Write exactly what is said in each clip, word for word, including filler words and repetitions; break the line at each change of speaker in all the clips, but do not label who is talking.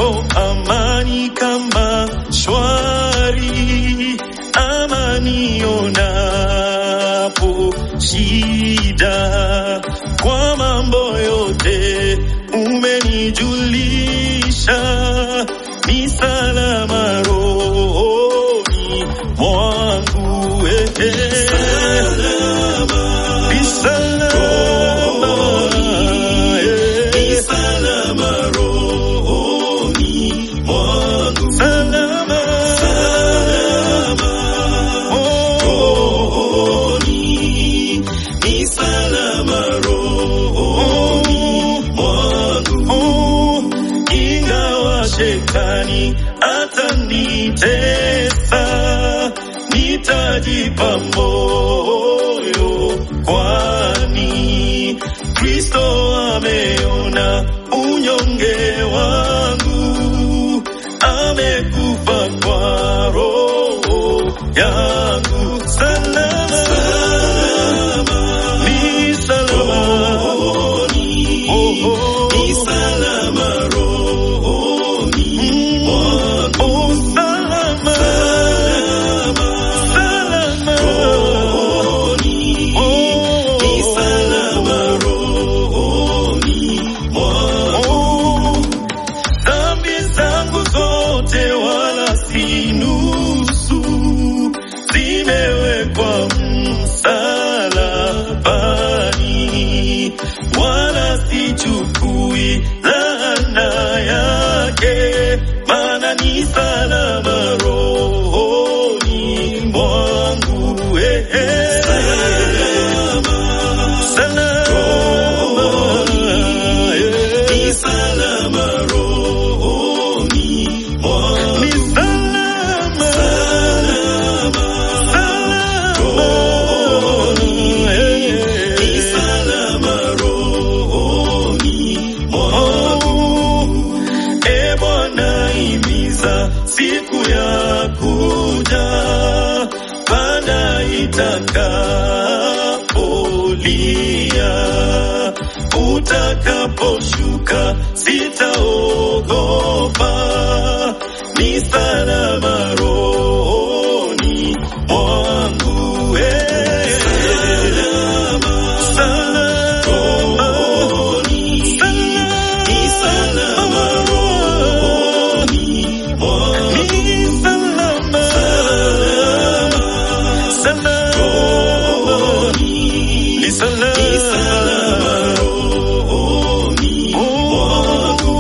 oh, amani kama shwari, amani onapo shida, kwa mambo yote umenijulisha, ni salama rohoni mwangu, eh, eh. Salama, ni salama, eh, ni salama rohoni mwangu, salama, salama rohoni, ni salama rohoni mwangu, ingawa shetani atanitesa, nitajipa moyo, kwani Kristo ameona unyonge wangu, amekufa kwa roho yangu. Salama, salama, ni salama rohoni, oh, oh, ni salama rohoni mwangu, oh, salama, salama, salama rohoni, oh, ni salama rohoni mwangu. Dhambi zangu zote wala si nusu, zimewekwa msalabani, wala sichukui laana yake, maana ni salama rohoni mwangu, eh, eh. Salama, salama rohoni, ni salama rohoni mwangu, ni salama, salama, salama rohoni, ni salama rohoni mwangu. E Bwana, himiza siku ya kuja, baada itakapolia, utakaposhuka sitaogopa, ni salama rohoni mwangu, eh. Salama, salama rohoni, ni salama rohoni mwangu, ni salama, salama rohoni, ni salama rohoni mwangu,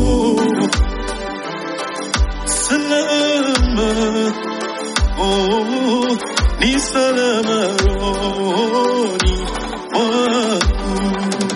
salama, oh, ni salama rohoni mwangu.